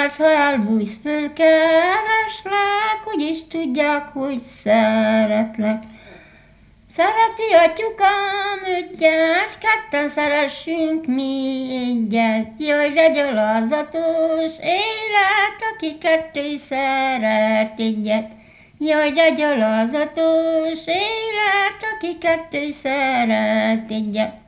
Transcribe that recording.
mert ha elbújsz, fölkereslek, úgyis tudják, hogy szeretlek. Szereti atyukám ügyet, ketten szeressünk mi egyet. Jaj, de gyalázatos élet, aki kettő szeret egyet. Jaj, de gyalázatos élet, aki kettő szeret egyet.